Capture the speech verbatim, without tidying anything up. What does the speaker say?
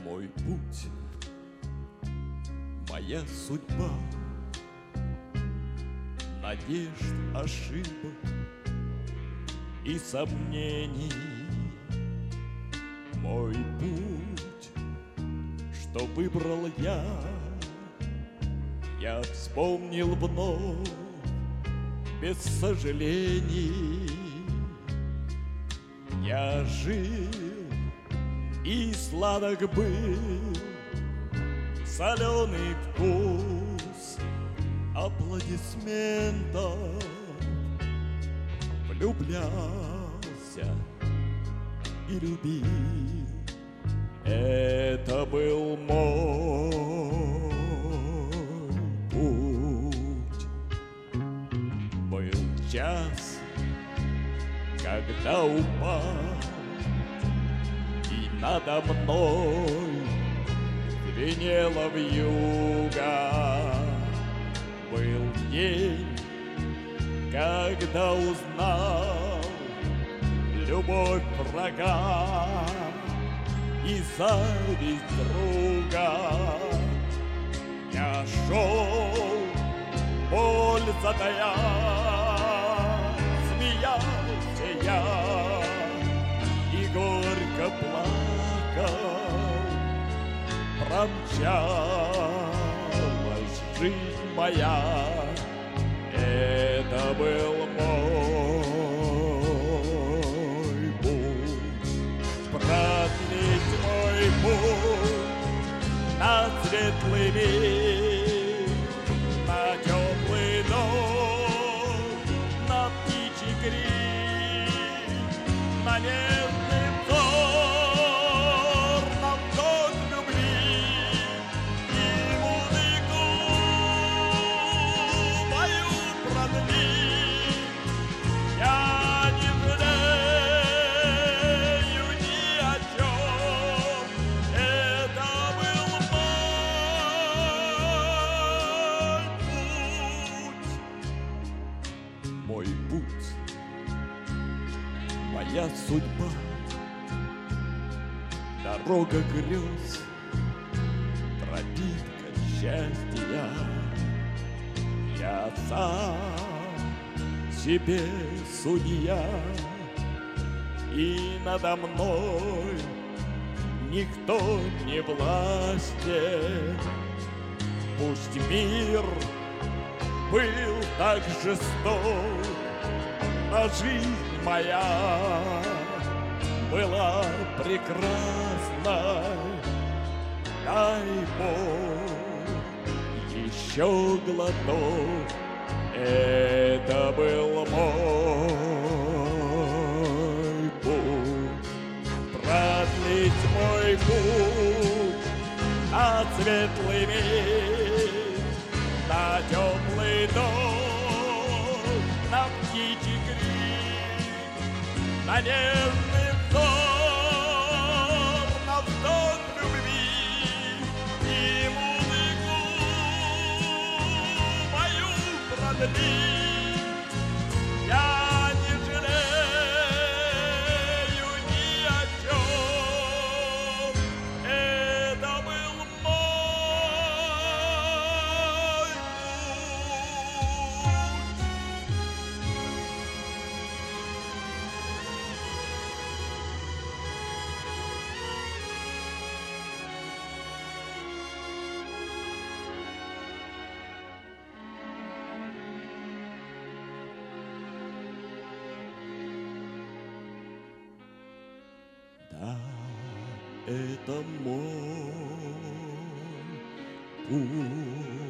Мой путь, моя судьба, надежд, ошибок и сомнений. Мой путь, что выбрал я, я вспомнил вновь без сожалений. Я жил и сладок был соленый вкус аплодисментов. Влюблялся и любил. Это был мой путь. Был час, когда упал, и надо мной звенела вьюга. Был день, когда узнал любовь врага и зависть друга. Я шел, боль затая, смеялся я и горько плакал. Промчалась жизнь моя, это был мой путь. Продлить мой путь над светлый мир, на теплый дом, на птичий крик, на нежный взор, на вдох любви и музыку мою продлить. Я не жалею ни о чем, это был мой путь. Мой путь, моя судьба, дорога грез, тропинка счастья. Я сам себе судья, и надо мной никто не властен. Пусть мир был так жесток, а жизнь моя была прекрасна. Дай Бог еще глоток, это был мой путь. Продлить мой путь на светлый мир, на теплый дом, на птичий крик, на нежный взор, на вздох любви и музыку мою продлить. Я не жалею ни о чем, это был мой Да, это мой путь.